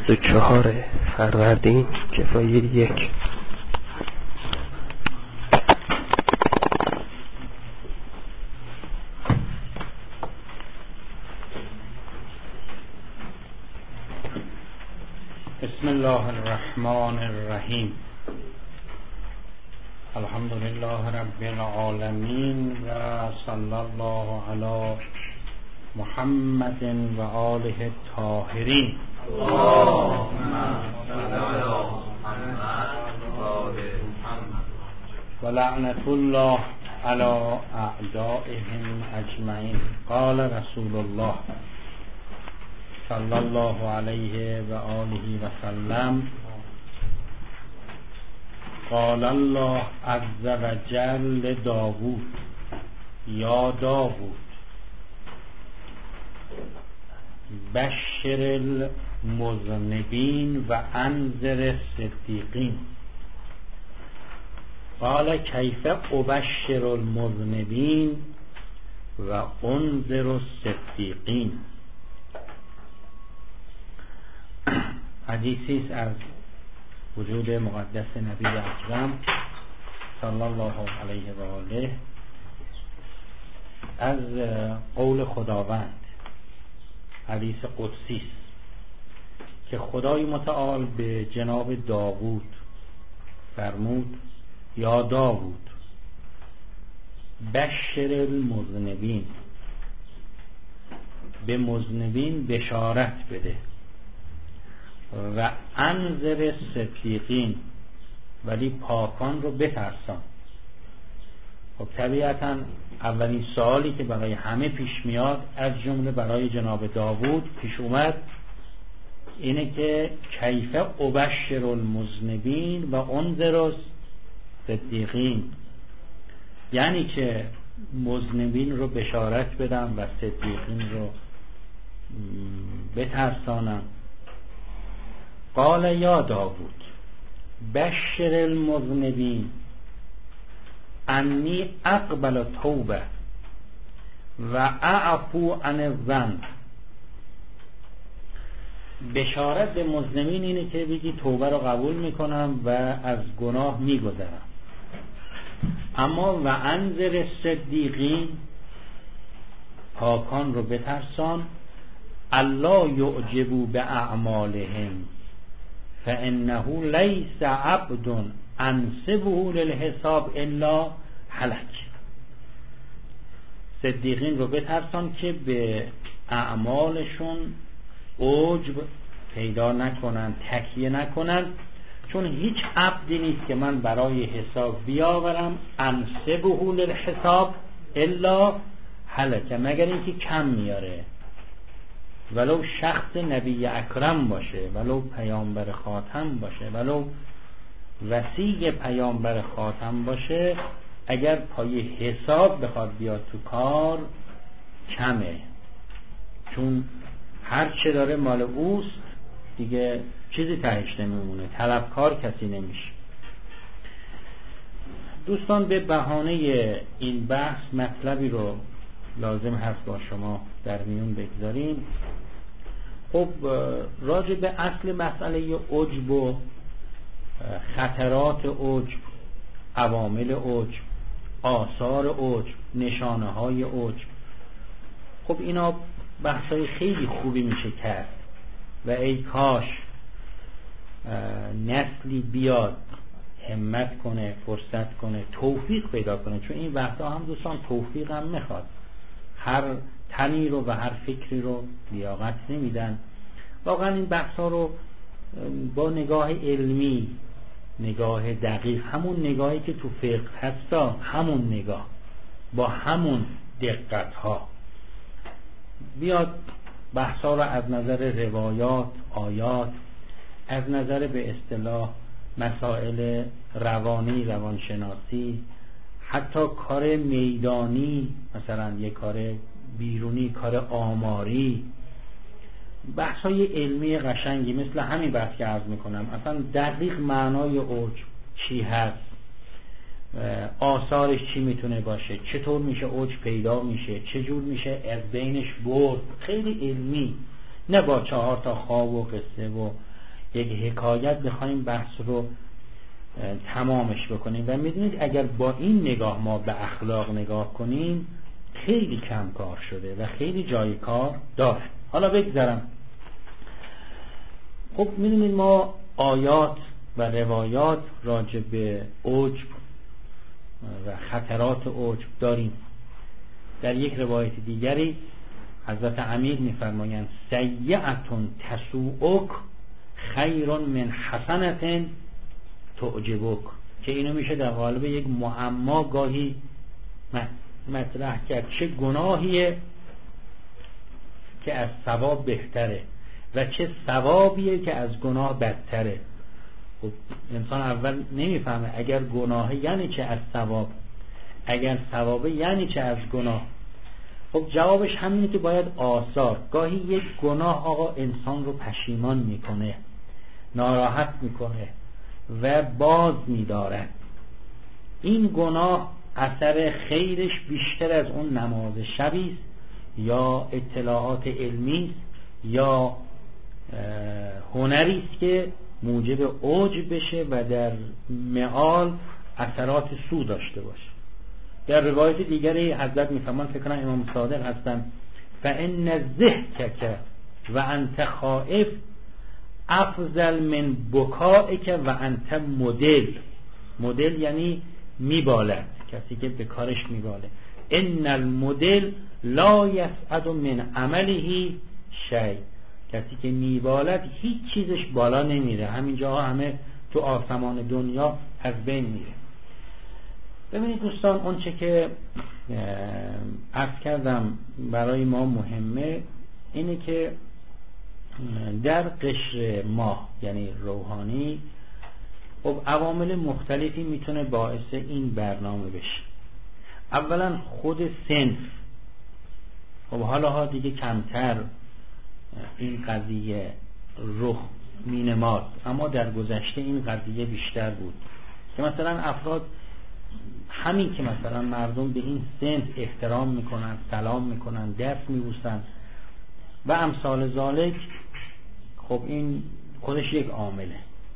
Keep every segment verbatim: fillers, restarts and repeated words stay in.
بیست و چهار فروردین کفایه یک. بسم الله الرحمن الرحیم. الحمد لله رب العالمین و صلی الله علی محمد و آله الطاهرین. اللهم صل علی محمد و آل محمد و لعنت الله علی اعدائهم اجمعین. قال رسول الله صلی الله علیه و آله و سلم: قال الله عز و جل داوود: یا داوود بشر المذنبین و انذر الصدیقین. قال کیف ابشر المذنبین و انذر الصدیقین. حدیثی است از وجود مقدس نبی اکرم صلی الله علیه و آله از قول خداوند، حدیث قدسی است که خدای متعال به جناب داوود فرمود: یا داوود بشر المذنبین، به مذنبین بشارت بده، و انذر صدیقین، ولی پاکان رو بترسان. خب طبیعتا اولین سوالی که برای همه پیش میاد، از جمله برای جناب داوود پیش اومد، اینه که کیف ابشر المذنبین و انذر الصدیقین، یعنی که مذنبین رو بشارت بدم و صدیقین رو بترسانم. قال یا داوود بشر المذنبین انی اقبل توبه و اعفو عن الذنب. بشارت به مذنبین اینه که بگی توبه رو قبول میکنم و از گناه میگذرم. اما و انذر صدیقین، پاکان رو بترسان، الله یعجبوا باعمالهم فانه لیس عبد انسبه للحساب الا هلک. صدیقین رو بترسان که به اعمالشون عجب پیدا نکنن، تکیه نکنن، چون هیچ عبدی نیست که من برای حساب بیاورم انسبه للحساب الا هلک، مگر اینکه کم میاره، ولو شخص نبی اکرم باشه، ولو پیامبر خاتم باشه، ولو وصی پیامبر خاتم باشه، اگر پای حساب بخواد بیاد تو کار کمه، چون هر چه داره مال اوست دیگه، چیزی تهش نمیمونه، طلبکار کسی نمیشه. دوستان، به بهانه این بحث مطلبی رو لازم هست با شما در میون بگذاریم. خب راجع به اصل مسئله عجب و خطرات عجب، عوامل عجب، آثار عجب، نشانه های عجب، خب اینا بحثای خیلی خوبی میشه کرد و ای کاش نسلی بیاد همت کنه، فرصت کنه، توفیق پیدا کنه، چون این بحثا هم دوستان توفیق هم میخواد. هر تنی رو و هر فکری رو لیاقت نمیدن. واقعا این بحثا رو با نگاه علمی، نگاه دقیق، همون نگاهی که تو فقه هستا، همون نگاه با همون دقت ها بیاد بحثا رو از نظر روایات، آیات، از نظر به اصطلاح مسائل روانی، روانشناسی، حتی کار میدانی، مثلا یک کار بیرونی، کار آماری، بحثای علمی قشنگی مثل همین بحث که عرض میکنم، اصلا دقیق معنای عجب چی هست، آثارش چی میتونه باشه، چطور میشه عجب پیدا میشه، چجور میشه از بینش برد، خیلی علمی، نه با چهار تا خواب و قصه و یک حکایت بخوایم بحث رو تمامش بکنیم. و میدونید اگر با این نگاه ما به اخلاق نگاه کنیم خیلی کم کار شده و خیلی جای کار داره. حالا بگذارم، خب میدونید ما آیات و روایات راجع به عجب و خطرات عجب داریم. در یک روایت دیگری حضرت امیر میفرمایند سیئتون تسوءک خیر من حسنة تعجبک، که اینو میشه در قالب یک معما گاهی مطرح کرد. چه گناهیه که از ثواب بهتره و چه ثوابیه که از گناه بدتره. خب انسان اول نمیفهمه اگر گناه یعنی چه از ثواب، اگر ثوابه یعنی چه از گناه. خب جوابش همینه که باید آثار. گاهی یک گناه آقا انسان رو پشیمان میکنه، ناراحت میکنه و باز میدارد. این گناه اثر خیرش بیشتر از اون نماز شبیست یا اطلاعات علمی یا هنری است که موجب عجب بشه و در معال اثرات سو داشته باشه. در روایت دیگری حضرت میفرمان، فکر کنم امام صادق هستن، فان ضحکک و انت خائف افضل من بکائک و انت مدل. مدل یعنی میبالد، کسی که به کارش میباله. ان المدل لا یسعد من عمله شیء، کسی که میبالد هیچ چیزش بالا نمیره، همینجا همه تو آسمان دنیا از بین میره. ببینید دوستان، اون چه که عرض کردم برای ما مهمه اینه که در قشر ماه یعنی روحانی خب عوامل مختلفی میتونه باعث این برنامه بشه. اولا خود صنف، خب حالا ها دیگه کمتر این قضیه رخ مینماد، اما در گذشته این قضیه بیشتر بود که مثلا افراد همین که مثلا مردم به این صنف احترام میکنن، سلام میکنن، دست میبوسن و امثال ذالک، خب این خودش یک عامله.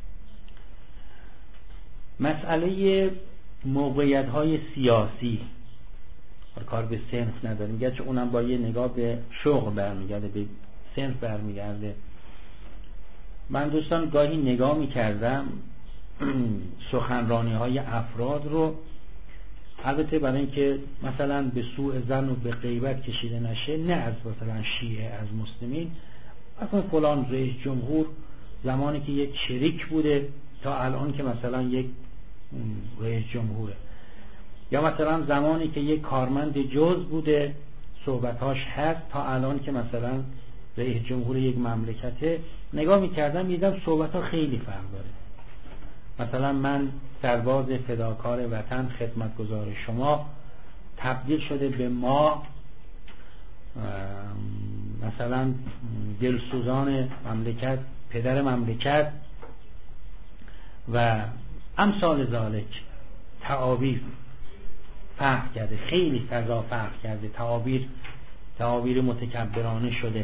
مسئله موقعیت های سیاسی کار به صنف نداریم، گرچه اونم با یه نگاه به شغل برمیگرده، به صنف برمیگرده. من دوستان گاهی نگاه میکردم سخنرانی های افراد رو، البته برای اینکه مثلا به سوء ظن و به غیبت کشیده نشه، نه از مثلا شیعه، از مسلمین، مثلا فلان رئیس جمهور زمانی که یک شریک بوده تا الان که مثلا یک رئیس جمهوره، یا مثلا زمانی که یک کارمند جز بوده صحبتاش هست تا الان که مثلا رئیس جمهور یک مملکته، نگاه میکردم میدم صحبتها خیلی فرق داره. مثلا من سرباز فداکار وطن خدمتگزار شما تبدیل شده به ما مثلا دلسوزان مملکت، پدر مملکت و امثال ذالک. تعابیر فرق کرده، خیلی فضا فرق کرده، تعابیر تعابیر متکبرانه شده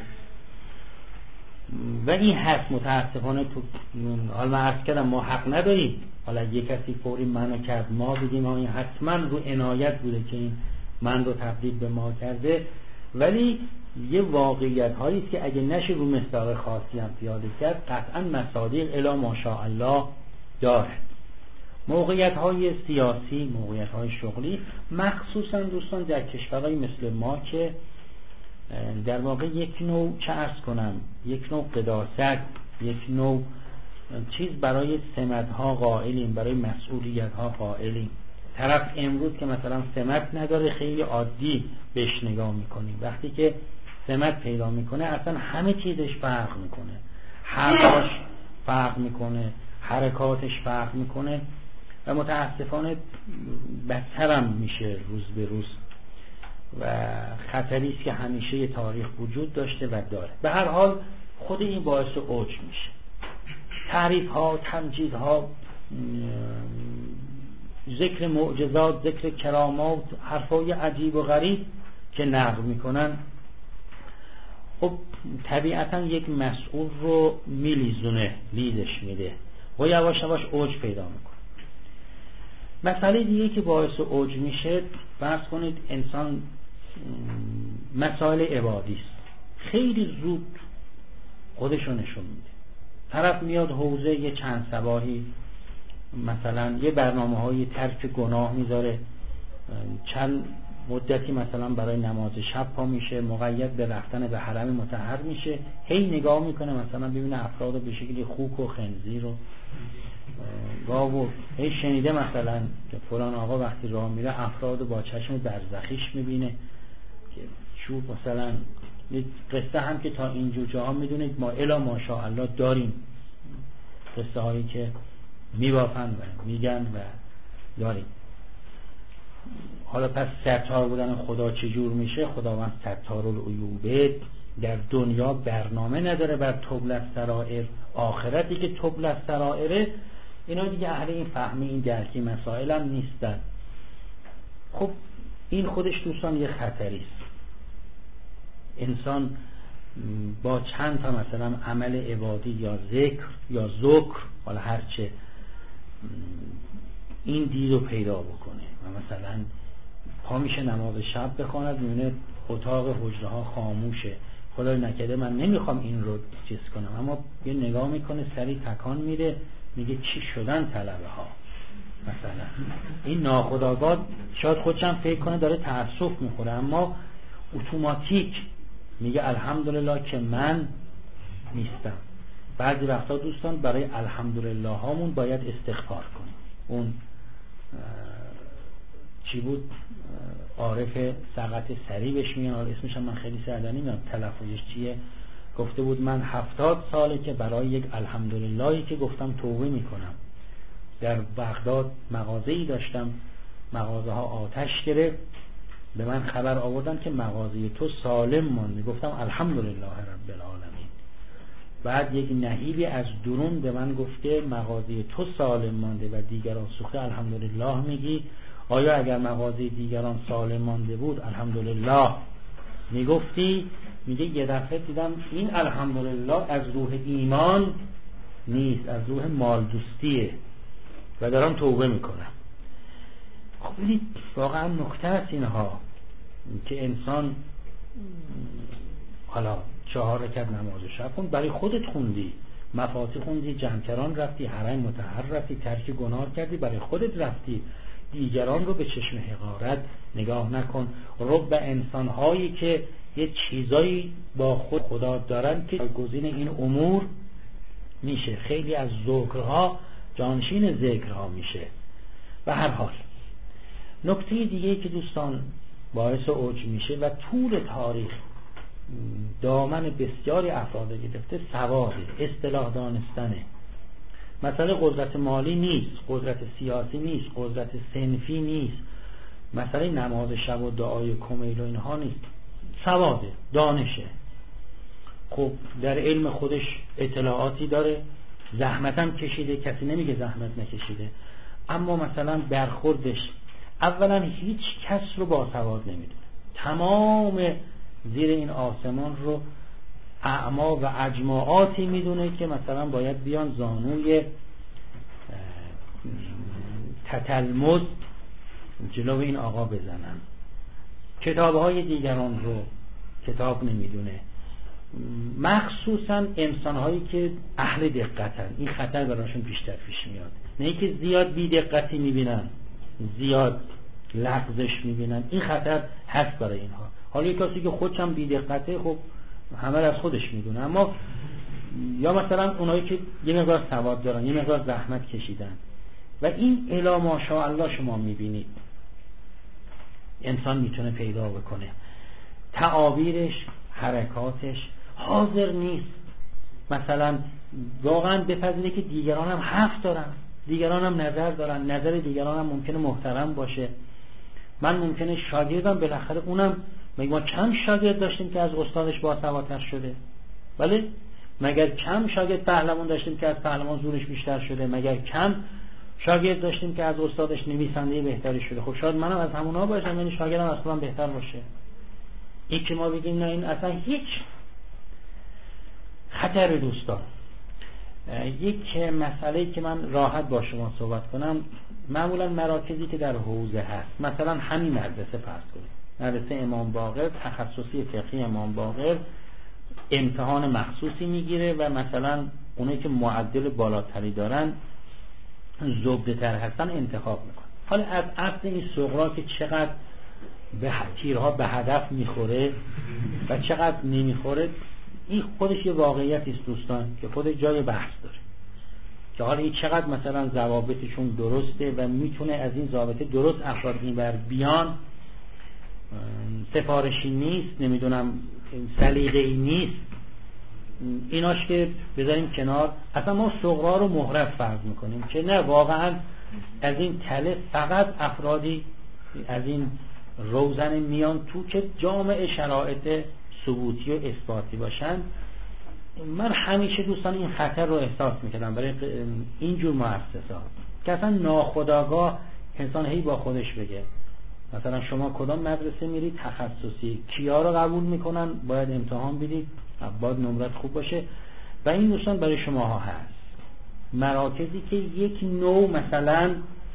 و این هست. متاسفانه تو حال من عرض کردم ما حق نداریم حالا یک کسی فوری منو کرد ما بگیم این حتما رو عنایت بوده که این من رو تبدیل به ما کرده، ولی یه واقعیت هایی است که اگه نشه رو مصداق خاصی هم پیاده کرد قطعا مصادیق الی ماشاءالله دارد. موقعیت های سیاسی، موقعیت های شغلی، مخصوصا دوستان در کشورهای مثل ما که در واقع یک نوع چه عرض کنم یک نوع قداست، یک نوع چیز برای سمت ها قائلیم، برای مسئولیت ها قائلیم. طرف امروز که مثلا سمت نداره خیلی عادی بهش نگاه میکنیم، وقتی که سمت پیدا میکنه اصلا همه چیزش فرق میکنه، حرفاش فرق میکنه، حرکاتش فرق میکنه و متاسفانه بدترم میشه روز به روز و خطری است که همیشه تاریخ وجود داشته و داره. به هر حال خود این باعث عجب میشه. تعریف ها، تمجید ها، ذکر معجزات، ذکر کرامات، حرفای عجیب و غریب که نقل میکنن، خب طبیعتا یک مسئول رو میلیزونه، لیزش میده و یواش یواش اوج پیدا میکنه. مسئله دیگه که باعث اوج میشه، فرض کنید انسان مسائل عبادی است، خیلی زود خودشو نشون میده. طرف میاد حوزه یه چند صباحی مثلا یه برنامه های ترک گناه میذاره، چند مدتی مثلا برای نماز شب پا میشه، مقید به رفتن به حرم مطهر میشه، هی نگاه میکنه مثلا ببینه افراد رو به شکلی خوک و خنزیر و گاو و هی شنیده مثلا فلان آقا وقتی راه میره افراد با چشم برزخیش میبینه که چوب مثلا. قصه هم که تا اینجور جاها میدونید ما الا ماشاءالله داریم، قصه هایی که میبافن و میگن و داریم. حالا پس ستار بودن خدا چجور میشه؟ خداوند ستارالعیوبه، در دنیا برنامه نداره بر طبل السرائر، آخرتی که طبل السرائره اینا دیگه اهل این فهمی این درکی مسائل هم نیستن. خب این خودش دوستان یه خطری است. انسان با چند تا مثلا عمل عبادی یا ذکر یا ذکر حالا هرچه این دید رو پیدا بکنه و مثلا پا میشه نماز شب بخواند، میونه اتاق حجره ها خاموشه، خدای نکرده من نمیخوام این رو چیز کنم، اما یه نگاه میکنه سری تکان میده میگه چی شدن طلبه ها مثلا. این ناخودآگاه شاید خودشم فکر کنه داره تأسف میخوره، اما اتوماتیک میگه الحمدلله که من نیستم. بعضی وقتا دوستان برای الحمدلله هامون باید استغفار کنیم. اون چی بود عارف سقط سری بهش میگن، حالا اسمش هم من خیلی سردن نمیدونم تلفظش چیه، گفته بود من هفتاد ساله که برای یک الحمدللهی که گفتم توبه میکنم. در بغداد مغازه‌ای داشتم، مغازه ها آتش گرفت، به من خبر آوردن که مغازه تو سالم مانده، گفتم الحمدلله رب العالمین. بعد یک نهیبی از درون به من گفته مغازه تو سالم مانده و دیگران سوخته الحمدلله میگی، آیا اگر مغازه دیگران سالم مانده بود الحمدلله میگفتی؟ میگه یه دفعه دیدم این الحمدلله از روح ایمان نیست، از روح مال دوستیه و دارم توبه میکنم. خب ببینید واقعا نکته است اینها که انسان حالا چهار رکعت نماز شب کن، برای خودت خوندی، مفاتیح خوندی، جمکران رفتی، حرم مطهر رفتی، ترک گناه کردی، برای خودت رفتی، دیگران رو به چشم حقارت نگاه نکن. رب انسان هایی که یه چیزایی با خود خدا دارن که گزین این امور میشه، خیلی از ذکرها جانشین ذکرها میشه. به هر حال نکته دیگه که دوستان باعث اوج میشه و طول تاریخ دامن بسیاری افراد گرفته، سواده، اصطلاح دانستنه. مسئله قدرت مالی نیست، قدرت سیاسی نیست، قدرت صنفی نیست، مسئله نماز شب و دعای کمیل و اینها نیست، سواده، دانشه. خب در علم خودش اطلاعاتی داره، زحمتم کشیده، کسی نمیگه زحمت نکشیده، اما مثلا برخوردش اولا هیچ کس رو باسواد نمیدونه، تمام زیر این آسمان رو اعما و اجماعاتی میدونه که مثلا باید بیان زانوی تتلمذ جلو این آقا بزنن. کتابهای دیگران رو کتاب نمیدونه، مخصوصا انسانهایی که اهل دقتن، این خطر براشون بیشتر پیش میاد. نه که زیاد بی دقتی میبینن، زیاد لغزش میبینن، این خطر هست برای اینها. حالا یک کسی که خودش هم بی دقته، خب همه از خودش میدونه، اما یا مثلا اونایی که یه مقدار سواد دارن، یه مقدار زحمت کشیدن و این الا ماشاءالله شما میبینید انسان میتونه پیدا بکنه، تعابیرش، حرکاتش حاضر نیست. مثلا واقعا بپذیره که دیگران هم حرف دارن، دیگران هم نظر دارن، نظر دیگران هم ممکنه محترم باشه. من ممکنه شاگردم بالاخره اونم، مگه ما کم شاگرد داشتیم که از استادش باسوادتر شده؟ بله، مگر کم شاگرد پهلوان داشتیم که از پهلوان زورش بیشتر شده؟ مگر کم شاگرد داشتیم که از استادش نویسنده بهتری شده؟ خب شاید منم از همونها باشم، یعنی شاگردم از خودم بهتر باشه. این که ما بگیم نه این اصلا هیچ خطر دوستان، یک مسئله که من راحت با شما صحبت کنم، معمولا مراکزی که در حوزه هست، مثلا همین مدرسه فرض کنید، مدرسه امام باقر، تخصصی فقهی امام باقر، امتحان مخصوصی میگیره و مثلا اونایی که معدل بالاتری دارن، زبده تر هستن، انتخاب میکنن. حالا از اصل این سغرا که چقدر به تیرها به هدف میخوره و چقدر نمیخوره، این خودش یه واقعیتی است دوستان که خودش جای بحث داره، که حالا این چقدر مثلا ضوابطشون درسته و میتونه از این ضوابط درست افراد اینور بیان، سفارشی نیست، نمیدونم سلیقه‌ای نیست، ایناش که بذاریم کنار. اصلا ما صغرا رو محرف فرض میکنیم که نه، واقعا از این تله فقط افرادی از این روزن میان تو که جامع شرایط ثبوتی و اثباتی باشن. من همیشه دوستان این خطر رو احساس میکردم برای اینجور مؤسسات که اصلا ناخودآگاه انسان هی با خودش بگه مثلا شما کدام مدرسه میرید تخصصی، کیا رو قبول میکنن، باید امتحان بدید، باید نمرت خوب باشه. و این دوستان برای شماها هست مراکزی که یک نوع مثلا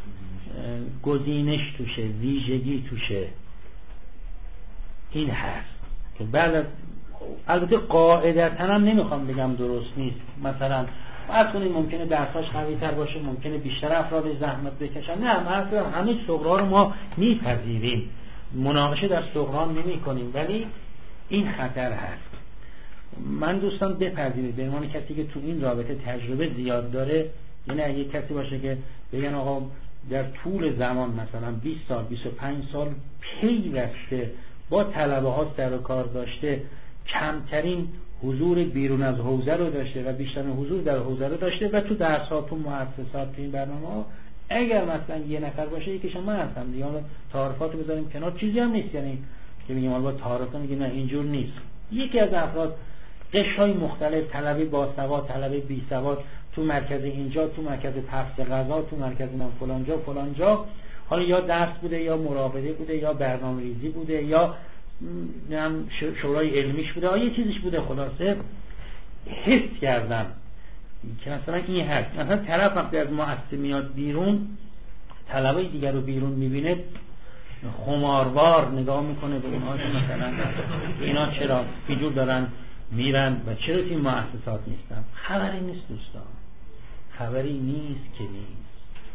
گزینش توشه، ویژگی توشه، این هست که بله البته قاعدتا هم نمیخوام بگم درست نیست، مثلا فرض کنید ممکنه درساش قوی تر باشه، ممکنه بیشتر افراد زحمت بکشن، نه مثلا همه صغرا رو ما میپذیریم، مناقشه در صغرا نمی کنیم، ولی این خطر هست. من دوستان بپذیرید به عنوان کسی که تو این رابطه تجربه زیاد داره، یعنی اگه کسی باشه که بگن آقا در طول زمان مثلا بیست سال بیست و پنج سال پیوسته با طلبه ها سر و کار داشته، کمترین حضور بیرون از حوزه رو داشته و بیشتر حضور در حوزه رو داشته و تو درس ها، تو مؤسسات، تو این برنامه ها، اگر مثلا یه نفر باشه یکیش من هستم دیگه، تعارفات رو بذاریم کنار، چیزی هم نیست یعنی که میگیم حالا با تعارف میگیم نه اینجور نیست. یکی از افراد قشرهای مختلف، طلبه باسواد، طلبه بی سواد، تو مرکز اینجا، تو مرکز پخش غذا، تو مرکز من فلانجا فلانجا، حالا یا درس بوده یا مراقبه بوده یا برنامه‌ریزی بوده یا شورای علمیش بوده، یه چیزیش بوده، خلاصه حس کردم که مثلا این هست. مثلا طرف وقتی از مؤسسه میاد بیرون، طلبه دیگر رو بیرون میبینه، خماروار نگاه میکنه به اونها که مثلا اینا چرا بیجور دارن میرن و چرا این مؤسسات نیستن. خبری نیست دوستان، خبری نیست که نیست.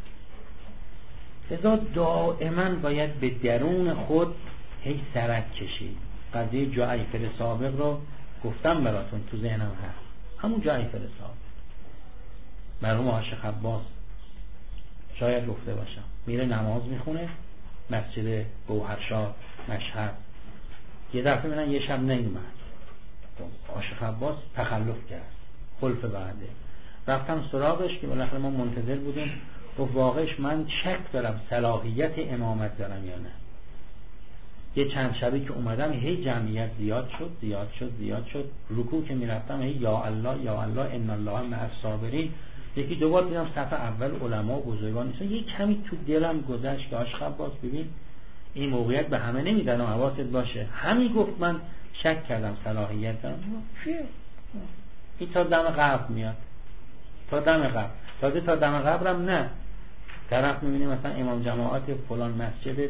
لذا دائما باید به درون خود هی سرک کشید. قضیه جعفر سابق رو گفتم براتون، تو ذهنم هست، همون جعفر سابق مرحوم عاشق عباس شاید گفته باشم، میره نماز میخونه مسجد گوهرشاد مشهد، یه دفعه میرن یه شب نیومد، عاشق عباس تخلف کرد، خلف بعده، رفتم سراغش که بالاخره ما منتظر بودیم، گفت واقعش من شک دارم صلاحیت امامت دارم یا نه. یه چند شبی که اومدم هی جمعیت زیاد شد زیاد شد زیاد شد، رکوع که میرفتم هی یا الله یا الله ان الله مع الصابرین، یکی دو بار دیدم صف اول علما و بزرگان نیستن، یه کمی تو دلم گذشت که عاشق عباس ببین این موقعیت به همه نمیدن و حواست باشه. همین گفت من شک کردم صلاحیت دارم. چیه؟ این تا دم قبر میاد، تا دم قبر، تازه تا دم قبرم نه، طرف میبینی مثلا امام جماعت فلان مسجد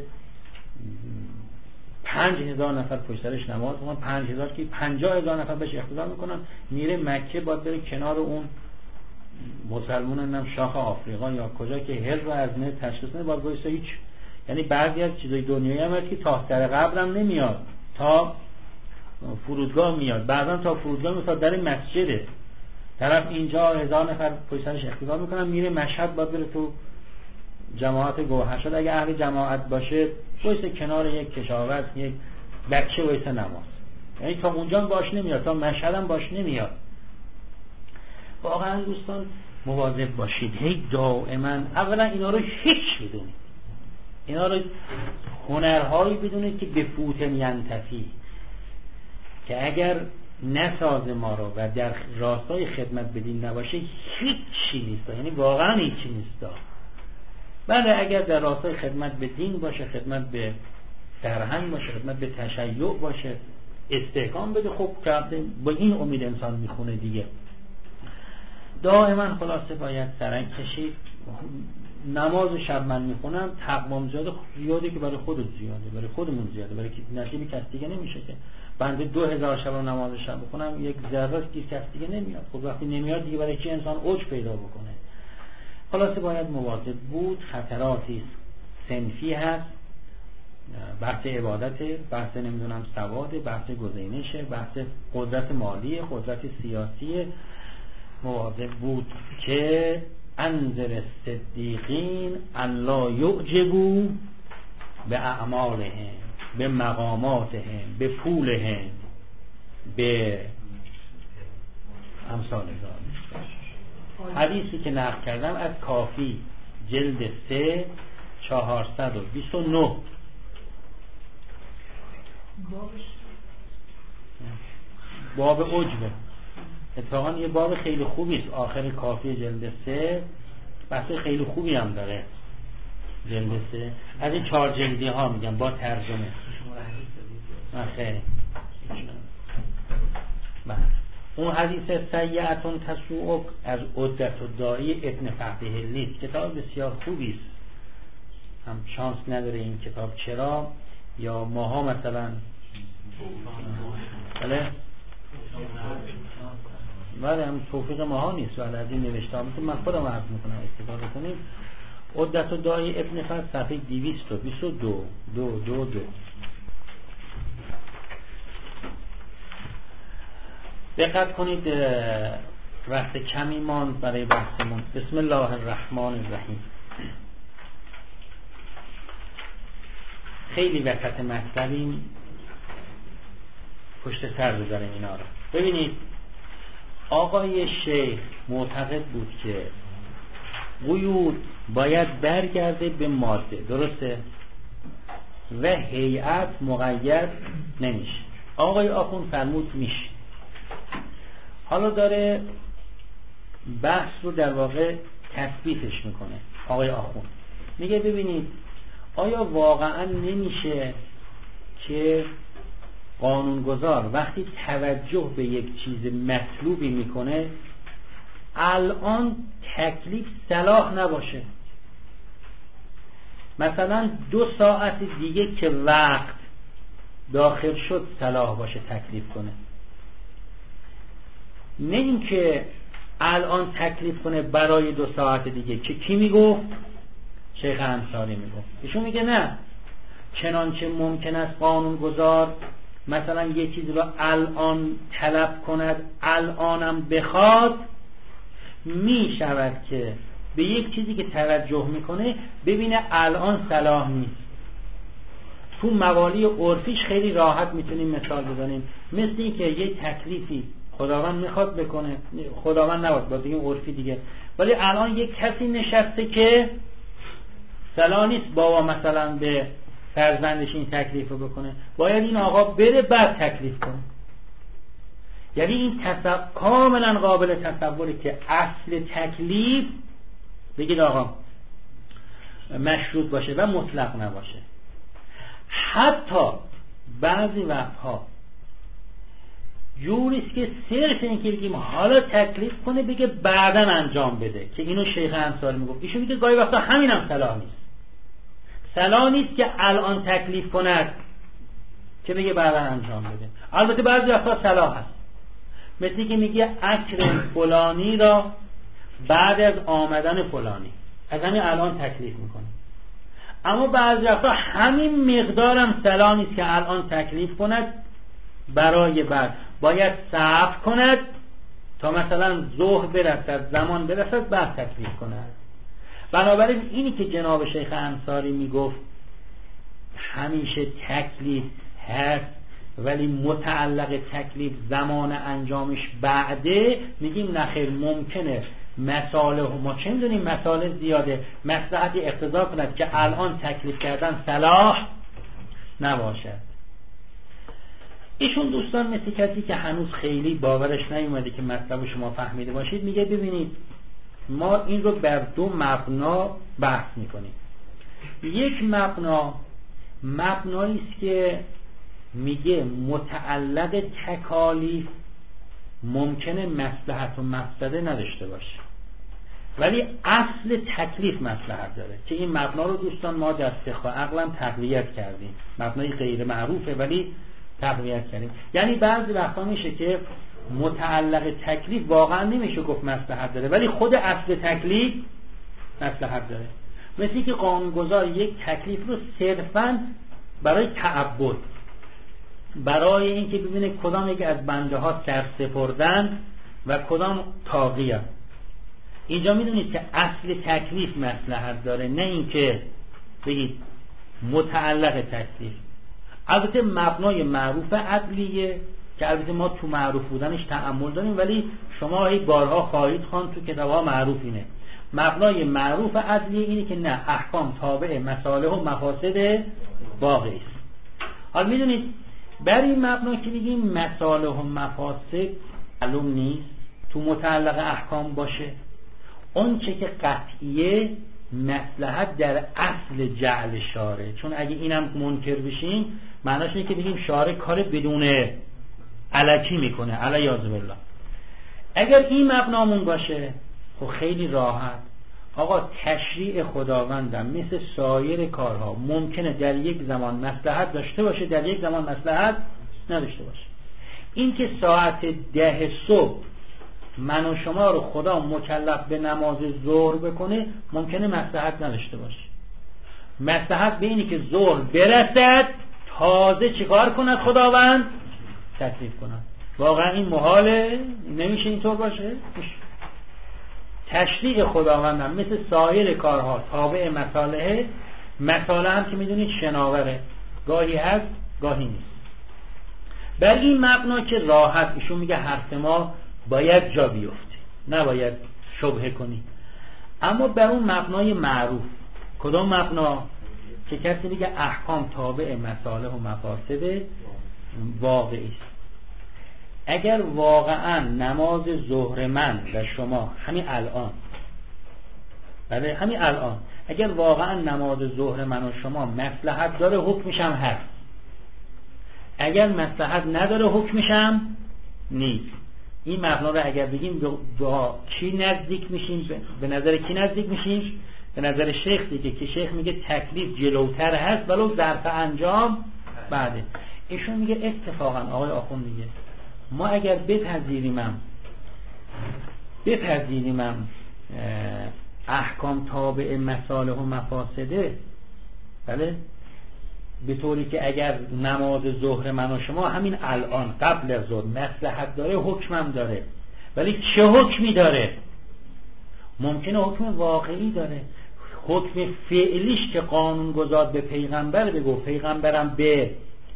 پنج هزار نفر پشت سرش نماز میخونن، پنج هزار که پنجاه هزار نفر بهش اقتدا میکنن، میره مکه باید بره کنار اون مسلمانان هم شاخ آفریقا یا کجا که هل رو از نه تشخیص نده، باید گویسته هیچ. یعنی بعضی از چیزای دنیایی هم هست که تا در قبرم نمیاد، تا فرودگاه میاد، بعضا تا فرودگاه میاد در مسجده، طرف اینجا هزار نفر پشت سرش اقتدا میکنن، میره مشهد باید بره تو جماعت گوهرشاد، اگه اهل جماعت باشه وایسه کنار یک کشاورز، یک بچه وایسه نماز، یعنی تا اونجا باش نمیاد، تا مشهد هم باش نمیاد. واقعا دوستان مواظب باشید، هی دائما اولا اینا رو هیچ بدونید، اینا رو هنرهایی بدونید که به فوت ینتفی، که اگر نساز ما رو و در راستای خدمت بدین نباشه هیچی نیست، یعنی واقعا هیچی نیست. بله اگر در راستای خدمت به دین باشه، خدمت به فرهنگ باشه، خدمت به تشیع باشه، استحکام بده. خب با این امید انسان میخونه دیگه. دائما خلاصه باید سرنگ کشید. نماز شب من میخونم، تقوام زیاده زیاده که برای خودت زیاده، برای خودمون زیاده، برای نصیب کس دیگه نمیشه که. بنده دو هزار شب نماز شب بخونم یک ذره گیر کس دیگه نمیاد. خب وقتی نمیاد دیگه برای چی انسان اوج پیدا بکنه؟ خلاصه باید مواظب بود. خطراتی صنفی هست، بحث عبادت، بحث نمیدونم سواد، بحث گزینشه، بحث قدرت مالی، قدرت سیاسی. مواظب بود که انذر الصدیقین ان لا یعجبوا به اعمالهم، به مقاماتهم، به پولهم، به امثال ذالک. حدیثی که نقل کردم از کافی جلد سه چهارصد و بیست و نه. باب عجبه اتفاقا یه باب خیلی خوبی است. آخر کافی جلد سه بحث خیلی خوبی هم داره. جلد سه از این چهار جلدی ها میگم با ترجمه. خیلی اون حدیث سیئتون تسوء از عدت الداعی ابن فقیه اللیث، کتاب بسیار خوبی است. هم شانس نداره این کتاب، چرا؟ یا ماها مثلا بله ولی هم توفیق ماها نیست، ولی از این نوشته هم من خودم عرض میکنم استفاده کنیم. عدت الداعی ابن فقیه صفحه دویست و بیست و دو دو دو دو. دقت کنید، وقت کمی ماند برای بحثمون. بسم الله الرحمن الرحیم. خیلی وسط مطلبیم، پشت سر بذاریم اینا رو. ببینید آقای شیخ معتقد بود که قیود باید برگرده به ماده، درسته؟ و هیئت مقید نمیشه. آقای آخوند فرمود میشه. حالا داره بحث رو در واقع تثبیتش میکنه. آقای آخوند میگه ببینید آیا واقعا نمیشه که قانونگذار وقتی توجه به یک چیز مطلوبی میکنه الان تکلیف صلاح نباشه؟ مثلا دو ساعت دیگه که وقت داخل شد صلاح باشه تکلیف کنه، نه اینکه الان تکلیف کنه برای دو ساعت دیگه. که کی میگفت؟ شیخ انصاری میگفت. ایشون میگه نه، چنانچه ممکن است قانونگذار مثلا یه چیز رو الان طلب کند، الانم بخواد، میشود که به یک چیزی که توجه میکنه ببینه الان صلاح نیست. تو موالی عرفیش خیلی راحت میتونیم مثال بزنیم، مثل این که یه تکلیفی خداوند میخواد بکنه، خداوند نباید با دیگه عرفی دیگه، ولی الان یک کسی نشسته که صلاح نیست بابا مثلا به فرزندش این تکلیف رو بکنه، باید این آقا بره بعد تکلیف کنه. یعنی این تصور کاملا قابل تصوره که اصل تکلیف بگید آقا مشروط باشه و مطلق نباشه. حتی بعضی وقتها جوریست که صرف این که بگیم حالا تکلیف کنه بگه بعداً انجام بده، که اینو شیخ انصاری میگفت. ایشون میگه گاهی وقتا همینم صلاح نیست. صلاح نیست که الان تکلیف کند که بگه بعداً انجام بده. البته بعضی وقتا صلاح هست، مثل که میگه اکرم فلانی را بعد از آمدن فلانی، از همین الان تکلیف میکنه. اما بعضی وقتا همین مقدارم صلاح نیست که الان تکلیف کند برای بعد، باید صبر کند تا مثلا ظهر برسد، زمان برسد، بعد تکلیف کند. بنابراین اینی که جناب شیخ انصاری میگفت همیشه تکلیف هست ولی متعلق تکلیف زمان انجامش بعده، میگیم نخیر، ممکنه مساله ما چه میدونیم مساله زیاده، مصلحتی اقتضا کند که الان تکلیف کردن صلاح نباشد. ایشون دوستان مثل کسی که هنوز خیلی باورش نیومده که مطلب شما فهمیده باشید، میگه ببینید ما این رو بر دو مبنا بحث میکنیم. یک مبنا مبنایی است که میگه متعلق تکالیف ممکنه مصلحت و مفسده نداشته باشه، ولی اصل تکلیف مصلحت داره که این مبنا رو دوستان ما در فقه عقلم تقویت کردیم. مبنای غیر معروفه ولی تقویت کردیم. یعنی بعضی وقتا میشه که متعلق تکلیف واقعا نمیشه گفت مصلحت داره، ولی خود اصل تکلیف مصلحت داره. مثل که قانونگذار یک تکلیف رو صرفاً برای تعبد، برای اینکه ببینه کدام یک از بنده ها سرسپردن و کدام طاغیه. اینجا میدونید که اصل تکلیف مصلحت داره، نه اینکه بگید متعلق تکلیف. البته مبنای معروف عدلیه که البته ما تو معروف بودنش تأمل داریم، ولی شما هی بارها خواهید خوان تو کتاب‌ها معروف اینه. مبنای معروف عدلیه اینه که نه، احکام تابع مصالح و مفاسد واقعی است. حالا میدونید بر این مبنا که میگیم مصالح و مفاسد معلوم نیست تو متعلق احکام باشه، اون چه که قطعیه مصلحت در اصل جعل شارع. چون اگه اینم منکر بشیم معناش اینه که بگیم شارع کار بدون الکی میکنه، علیاذ بالله. اگر این مبنامون باشه خب خیلی راحت، آقا تشریع خداوندم مثل سایر کارها ممکنه در یک زمان مصلحت داشته باشه، در یک زمان مصلحت نداشته باشه. این که ساعت ده صبح من و شما رو خدا مکلف به نماز ظهر بکنه ممکنه مصلحت نداشته باشه. مصلحت به اینی که ظهر برسد تازه چیکار کند خداوند؟ تکلیف کند. واقعا این محاله، نمیشه اینطور باشه. تشریع خداوندم مثل سایر کارها تابع مصالحه. مصالح هم که میدونید شناوره، گاهی هست گاهی نیست. بر این مبنا که راحت ایشون میگه حرف ما باید جا بیفته، نباید شبهه کنی. اما بر اون مبنای معروف، کدام مبنا؟ که کسی میگه احکام تابع مصالح و مفاسد واقعی است. اگر واقعا نماز ظهر من و شما همین الان، بله همین الان، اگر واقعا نماز ظهر من و شما مصلحت داره حکمش هم هست، اگر مصلحت نداره حکمش هم نیست. این مبنا رو اگر بگیم با چی نزدیک میشیم؟ به نظر کی نزدیک میشیم؟ به نظر شیخ دیگه، که شیخ میگه تکلیف جلوتر هست ولو ظرف انجام بعده. ایشون میگه اتفاقا آقای آخوند میگه ما اگر بپذیریمم بپذیریمم احکام تابع مصالح و مفاسده، بله، به طوری که اگر نماز ظهر من و شما همین الان قبل از ظهر مصلحت داره حکمم داره، ولی چه حکمی داره؟ ممکنه حکم واقعی داره، حکم فعلیش که قانون گذار به پیغمبر بگو، پیغمبرم به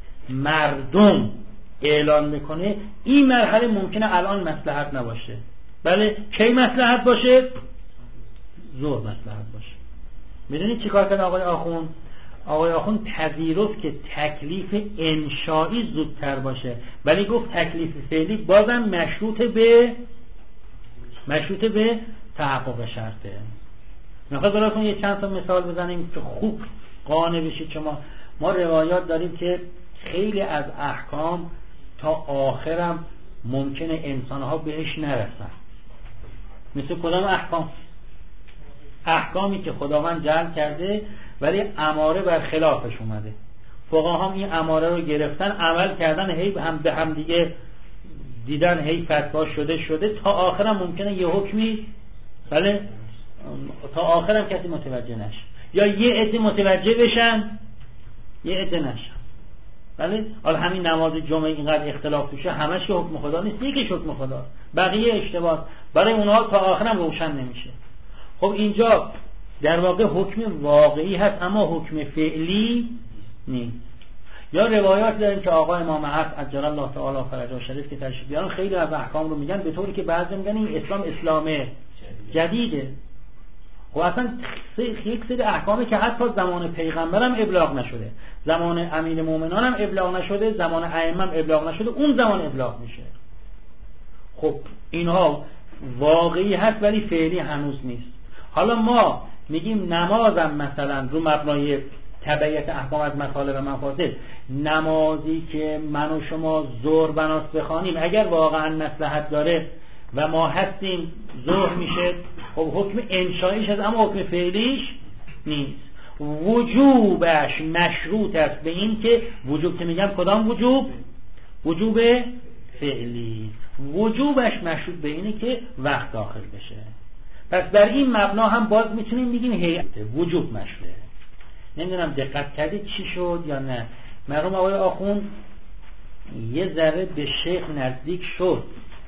مردم اعلان میکنه، این مرحله ممکنه الان مصلحت نباشه. بله، کی مصلحت باشه؟ ظهر مصلحت باشه. میدونید چی کار کرد آقای آخوند؟ آقای آخوند پذیرفت که تکلیف انشایی زودتر باشه، ولی گفت تکلیف فعلی بازم مشروط به مشروط به تحقق شرطه. میخواد براتون یه چند تا مثال بزنیم که خوب قانع بشید. شما ما روایات داریم که خیلی از احکام تا آخرم ممکنه انسانها بهش نرسن. مثل کدام احکام؟ احکامی که خداوند جعل کرده ولی اماره بر خلافش اومده، فقها هم این اماره رو گرفتن، عمل کردن، هی هم به هم دیگه دیدن، هی فتوا شده شده تا آخرم ممکنه یه حکمی، بله، تا آخرم کسی متوجه نشه، یا یه عده متوجه بشن یه عده نشن. بله، حالا همین نماز جمعه اینقدر اختلاف توشه، همش که حکم خدا نیست، یکیش حکم خدا، بقیه اشتباه، برای اونها تا آخرم روشن نمیشه. خب اینجا در واقع حکم واقعی هست اما حکم فعلی نیست. یا روایات داریم که آقا امام حق عجل الله تعالی فرجه شریف که تشریف بیارن خیلی از احکام رو میگن به طوری که بعضی میگن این اسلام اسلام جدیده. خب اصلا یک سری احکامی که حتی زمان پیغمبرم ابلاغ نشده، زمان امیر مومنان هم ابلاغ نشده، زمان ائمه هم ابلاغ نشده، اون زمان ابلاغ میشه. خب اینها واقعی هست ولی فعلی هنوز نیست. حالا ما میگیم نمازم مثلا رو مبنای تبعیت احکام از مطالب و مفاسد. نمازی که من و شما ظهر بناس بخوانیم اگر واقعا مصلحت داره و ما هستیم ظهر میشه، خب حکم انشاییش هست اما حکم فعلیش نیست. وجوبش مشروط است به این که وجوب که میگم کدام وجوب؟ وجوب فعلی. وجوبش مشروط به اینه که وقت داخل بشه. پس بر این مبنا هم باز میتونیم بگیم هیئت وجوب مشروطه. نمیدونم دقت کردید چی شد یا نه. مرحوم آقای آخوند یه ذره به شیخ نزدیک شد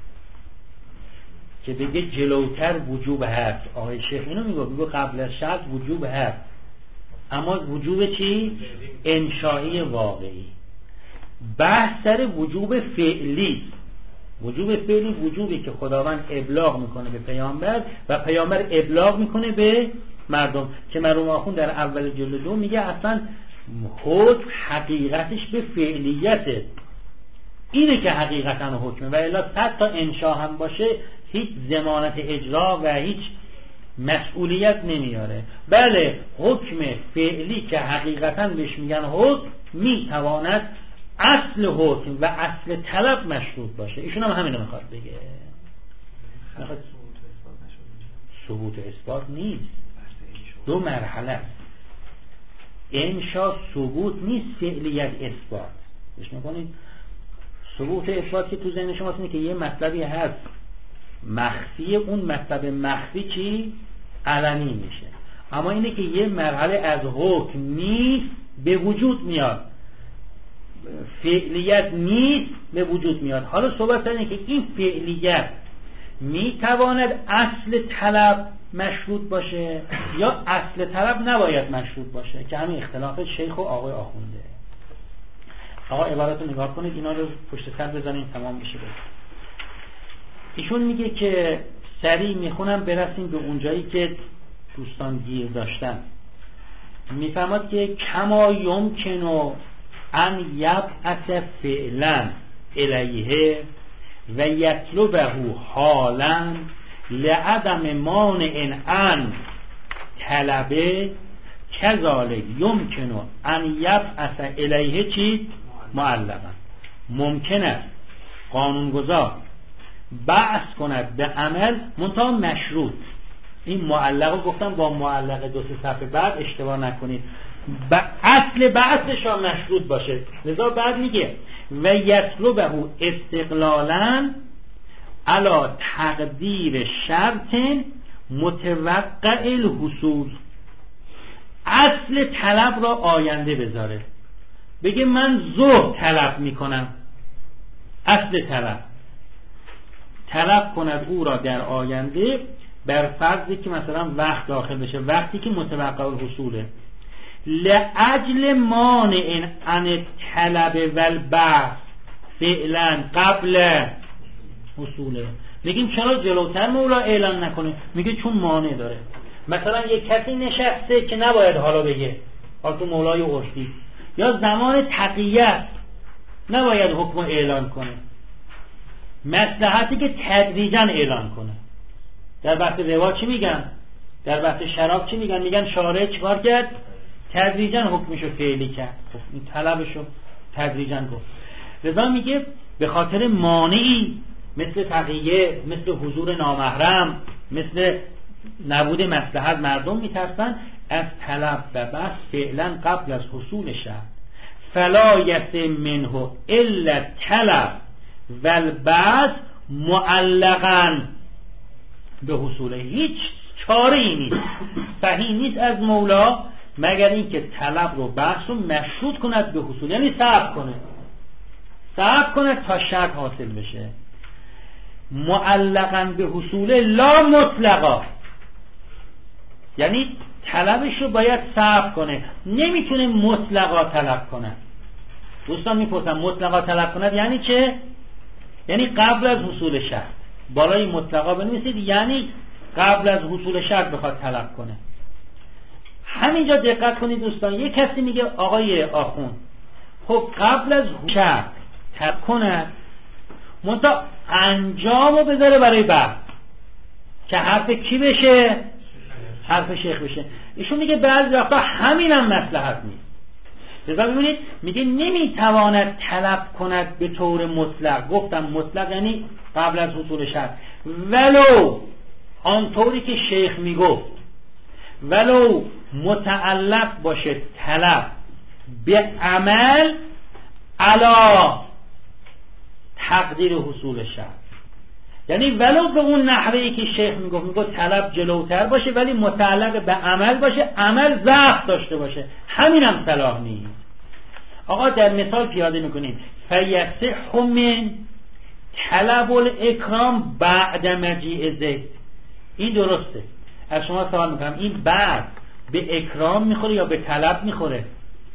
که بگه جلوتر وجوب هست. آقای شیخ اینو میگه، میگه قبل از شرط وجوب هست، اما وجوب چی؟ انشایی واقعی. بحث سر وجوب فعلی. وجوب فعلی وجوبی که خداوند ابلاغ میکنه به پیامبر و پیامبر ابلاغ میکنه به مردم، که مرحوم آخوند در اول جلد دو میگه اصلا حکم حقیقتش به فعلیته، اینه که حقیقتا حکمه، و الا صد تا انشا هم باشه هیچ ضمانت اجرا و هیچ مسئولیت نمیاره. بله حکم فعلی که حقیقتا بهش میگن حکم میتواند اصل حکم و اصل طلب مشروط باشه. ایشون هم همینو میخواد بگه. میخواد ثبوت اثبات نیست، دو مرحله است. انشا ثبوت نیست، فعلیت اثبات. بهش میکنید ثبوت اثبات که تو ذهن شما اینه که یه مطلبی هست مخفی، اون مطلب مخفی چی؟ علنی میشه. اما اینه که یه مرحله از حکم نیست به وجود میاد، فعلیت نیست به وجود میاد. حالا صحبت اینه که این فعلیت میتواند اصل طلب مشروط باشه یا اصل طلب نباید مشروط باشه، که همین اختلاف شیخ و آقای آخونده. آقا عبارت رو نگاه کنید، اینا رو پشت سر بزنید تمام بشه. ایشون میگه که سریع میخونم برسیم به اونجایی که دوستان گیر داشتن. میفهمد که کما یمکنو ان یبعث فعلا الیه و یطلبه حالا لعدم مانع ان طلبه کذالک یمکنو ان یبعث الیه چی؟ معلقا. ممکن است قانونگذار بعث کند به عمل منتها مشروط. این معلقو گفتم با معلق دو سه صفحه بعد اشتباه نکنید، با اصل بعثش هم مشروط باشه. لذا بعد میگه و یطلبه استقلالا علی تقدیر شرط متوقع الحصول. اصل طلب را آینده بذاره، بگه من ظهر طلب میکنم، اصل طلب طلب کند او را در آینده بر فرضی که مثلا وقت داخل بشه، وقتی که متوقع الحصوله. لعجل مانع عن طلب و البعث فعلا قبل حصوله. میگیم چرا جلوتر مولا اعلان نکنه؟ میگه چون مانع داره. مثلا یک کسی نشسته که نباید حالا بگه، حالا تو مولای عرفی، یا زمان تقیت نباید حکم اعلان کنه، مصلحتی که تدریجا اعلان کنه. در بحث روا چی میگن؟ در بحث شراب چی میگن؟ میگن شارع چیکار کرد؟ تدریجا حکمشو فعلی کرد. خب این طلبشو تدریجا گفت. رضا میگه به خاطر مانعی مثل تقیه، مثل حضور نامحرم، مثل نبود مصلحت، مردم میترسن از طلب و بس فعلا قبل از حصول شرط. فلا یسع منه الا طلب و البعث معلقا به حصول. هیچ چاره ای نیست، صحیح نیست از مولا مگر اینکه طلب رو بحث رو مشروط کند به حصول، یعنی صبر کنه صبر کنه تا شرط حاصل بشه. معلقا به حصول لا مطلقا، یعنی طلبش رو باید صبر کنه، نمیتونه مطلقا طلب کنه. دوستان میپرسن مطلقا طلب کند یعنی چه؟ یعنی قبل از حصول شرط. بالای مطلقا بنویسید یعنی قبل از حصول شرط بخواد طلب کنه. همینجا دقت کنید دوستان، یک کسی میگه آقای آخوند خب قبل از شرط طلب کنه منتها انجامو بذاره برای بعد که حرف کی بشه؟ حرف شیخ بشه. ایشون میگه بعضی وقتا همینم مصلحت نیست. لذا ببینید میگه نمیتواند طلب کند به طور مطلق. گفتم مطلق یعنی قبل از حصول شرط، ولو آنطوری که شیخ میگفت، ولو متعلق باشه طلب به عمل علا تقدیر حصول شرط، یعنی ولو به اون نحوهی که شیخ میگفت، میگفت طلب جلوتر باشه ولی متعلق به عمل باشه، عمل ضعف داشته باشه، همین هم صلاح نیست. آقا در مثال پیاده میکنیم فیصح من طلب الاکرام بعد مجیء زید. این درسته. از شما سوال میکنم این بعد به اکرام میخوره یا به طلب میخوره؟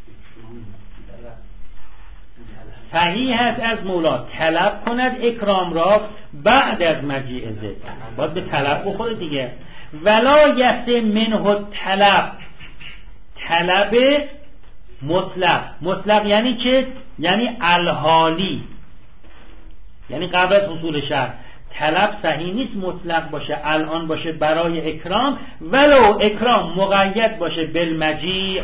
صحیح است از مولا طلب کند اکرام را بعد از مجیء زید، باید به طلب بخوره دیگه. ولا یست منه طلب، طلب مطلق. مطلق یعنی چه؟ یعنی الحالی، یعنی قبل از حصول شرط. طلب صحیح نیست مطلق باشه، الان باشه برای اکرام، ولو اکرام مقید باشه بالمجیء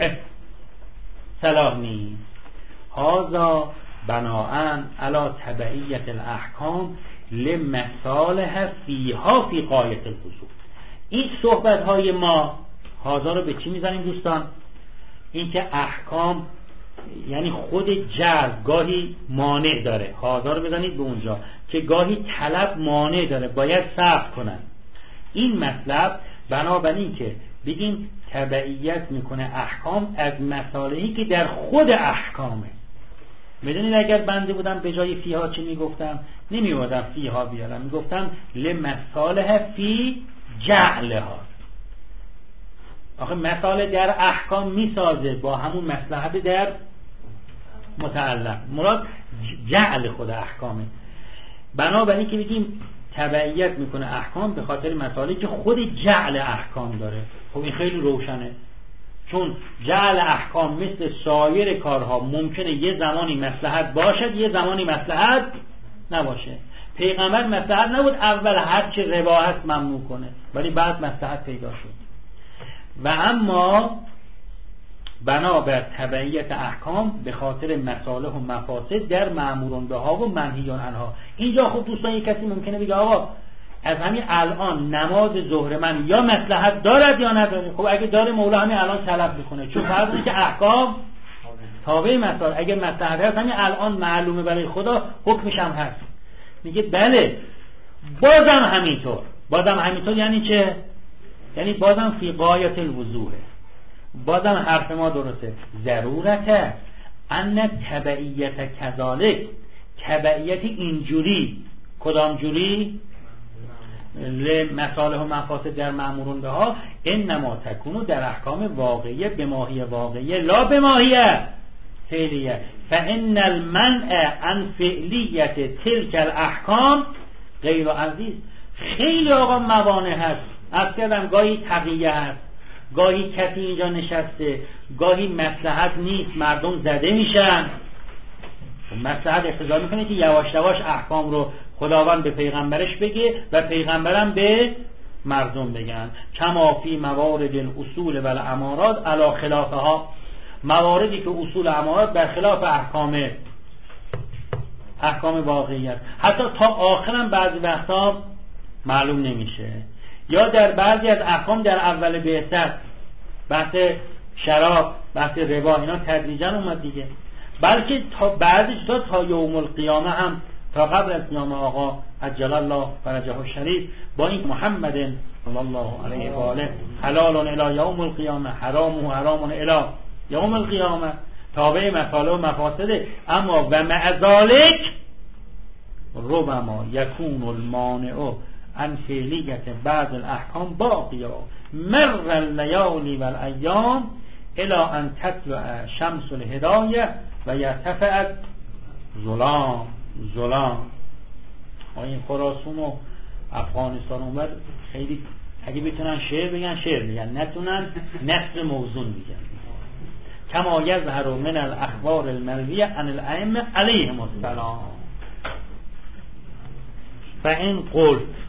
صلاح نیست. هذا بناءً علی تبعیت الاحکام لمصالح فیها فی غایت الحصول. این صحبت های ما هذا رو به چی میزنیم دوستان؟ این که احکام یعنی خود جر گاهی مانع داره، هذا رو بزنید به اونجا که گاهی طلب مانع داره، باید صبر کنن. این مطلب بنابراین که بگیم تبعیت میکنه احکام از مصالحی که در خود احکامه. میدونید اگر بنده بودم به جای فیها چی میگفتم؟ نمیوادم فیها بیارم، میگفتم لمصالح فی جعلها. آخه مصالح در احکام میسازه با همون مصلحت در متعلق، مراد جعل خود احکامه. بنابراین که بگیم تبعیت میکنه احکام به خاطر مصالحی که خود جعل احکام داره. خب این خیلی روشنه، چون جعل احکام مثل سایر کارها ممکنه یه زمانی مصلحت باشد یه زمانی مصلحت نباشه. پیغمبر مصلحت نبود اول هر چی ربا هست ممنوع کنه، ولی بعد مصلحت پیدا شد. و اما بنابر تبعیت احکام به خاطر مصالح و مفاسد در مأمورون بها و منهیون عنها. اینجا خب دوستان یک کسی ممکنه بگه آقا از همین الان نماز ظهر من یا مصلحت دارد یا نداره. خب اگه داره مولا همین الان طلب میکنه، چون فرض اینه که احکام تابع مصالح. اگه مصلحت هست همین الان معلومه برای خدا، حکمش هم هست. میگه بله بازم همینطور. بازم همینطور یعنی چه؟ یعنی بازم فی غایت الوضوحه، بازم حرف ما درسته. ضرورته ان تبعیت کذالک، تبعیت اینجوری. کدام جوری؟ لمصالح و مفاسد در مأمورون بها انما تکونو در احکام واقعیه به ماهی واقعیه لا به ماهیه فعلیه. فان المنع عن فعلیت تلک الاحکام غیر عزیز. خیلی آقا موانع هست. از کردم گاهی تقیه هست، گاهی کسی اینجا نشسته، گاهی مصلحت نیست مردم زده میشن. مصلحت اقتضا میکنه که یواش یواش احکام رو خداوند به پیغمبرش بگه و پیغمبرم به مردم بگن. کما فی موارد الاصول و الامارات علی خلافها، مواردی که اصول امارات بر خلاف احکام احکام واقعیت، حتی تا آخرم بعضی وقتا معلوم نمیشه. یا در بعضی از احکام در اول بعثت، بحث شراب، بحث ربا، اینا تدریجا اومد دیگه. بلکه تا بعضیش تا تا یوم القیامه هم، تا قبل از قیامت آقا عجل الله فرجه الشریف با این محمد صلی الله علیه و آله حلال الی یوم القیامه، حرام و حرام الی یوم القیامه، تابع مصالح و مفاسده. اما و مع ذلک ربما یکون المانع عن فعلیت بعض الاحکام باقیا مر اللیالی و الایام الى ان تطلع شمس الهدایه و یرتفع ظلام ظلام. این خراسان و افغانستان اومد خیلی، اگه بتونن شعر بگن شعر میگن، نتونن نصر موزون میگن. کما یظهر من الاخبار المرویه عن الائمه علیهم السلام. فإن قلت